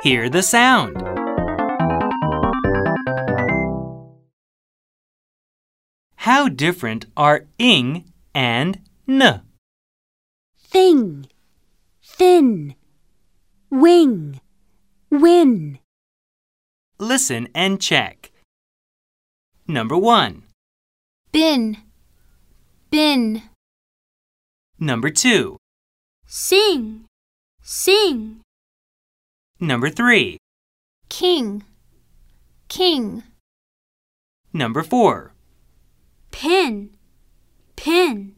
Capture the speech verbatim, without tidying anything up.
Hear the sound. How different are ing and n? Thing, thin, wing, win. Listen and check. Number one. Bin, bin. Number two. Sing, sing. Number three. King, king. Number four. Pin, pin.